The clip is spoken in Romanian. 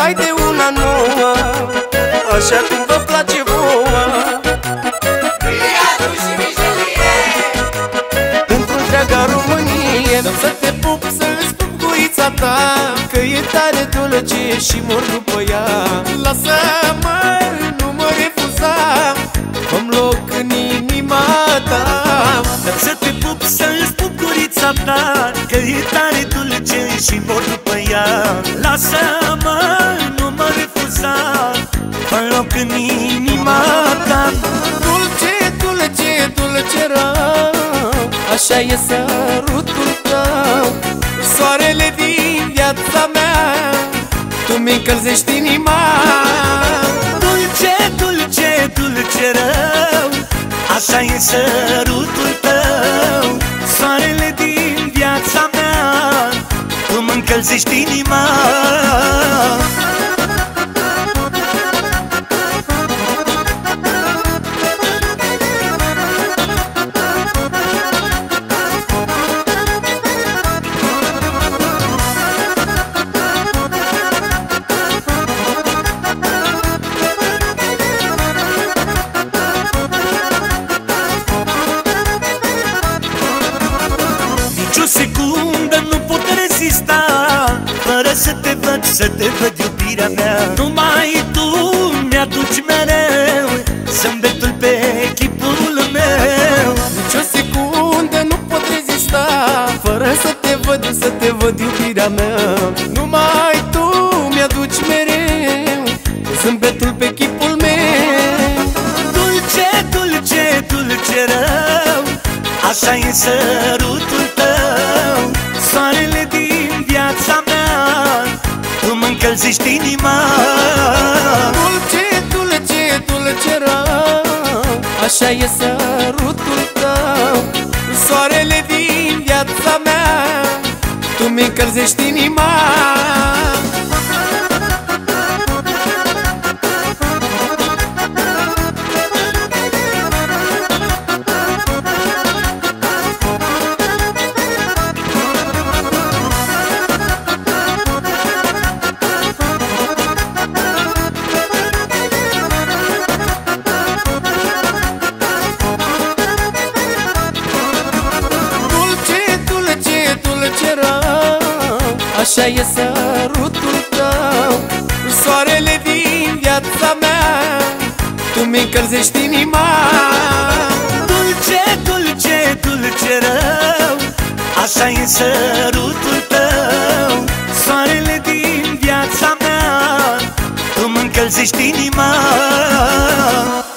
dai de una nouă, așa cum vă place vouă. Criatul și mișelie Pentru întreaga Românie să te pup, să-ți pup gurița ta, că e tare dulce și mor după ea. Lasă-mă, nu mă refuza, fă-mi loc în inima ta. Să te pup, să-ți pup gurița ta, că e tare dulce și mor după ea. Lasă-mă, nu mă refuza, fă-mi loc în inima ta. Dulce, dulce, dulce rău, așa e sărutul tău. Soarele din viața mea, tu mi-încălzești inima. Dulce, dulce, dulce rău, așa e sărutul tău. Soarele din viața mea, tu mă-încălzești inima. O secundă nu pot rezista, fără să te văd, să te văd, iubirea mea. Numai tu mi-aduci mereu zâmbetul pe chipul meu. Nici o secundă nu pot rezista, fără să te văd, iubirea mea. Numai tu mi-aduci mereu zâmbetul pe chipul meu. Dulce, dulce, dulce rău, așa e sărutul tău. Soarele din viața mea, tu mă-încălzești inima. Dulce, dulce, dulce rău, așa e sărutul tău. Soarele din viața mea, tu mi-încălzești inima. Așa e sărutul tău, soarele din viața mea, tu mi-încălzești inima. Dulce, dulce, dulce rău, așa e sărutul tău. Soarele din viața mea, tu mă-încălzești inima.